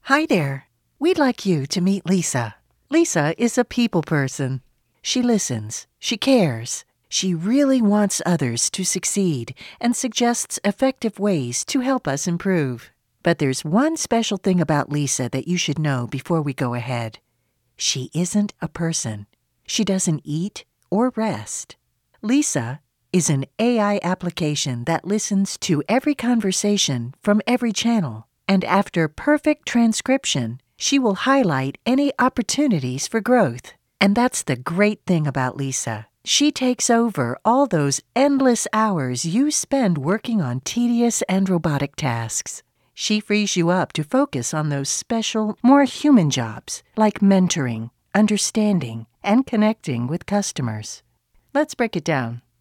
Hi there. We'd like you to meet Lisa. Lisa is a people person. She listens. She cares. She really wants others to succeed and suggests effective ways to help us improve. But there's one special thing about Lisa that you should know before we go ahead. She isn't a person. She doesn't eat or rest. Lisa is an AI application that listens to every conversation from every channel. And after perfect transcription, she will highlight any opportunities for growth. And that's the great thing about Lisa. She takes over all those endless hours you spend working on tedious and robotic tasks. She frees you up to focus on those special, more human jobs, like mentoring, understanding, and connecting with customers. Let's break it down.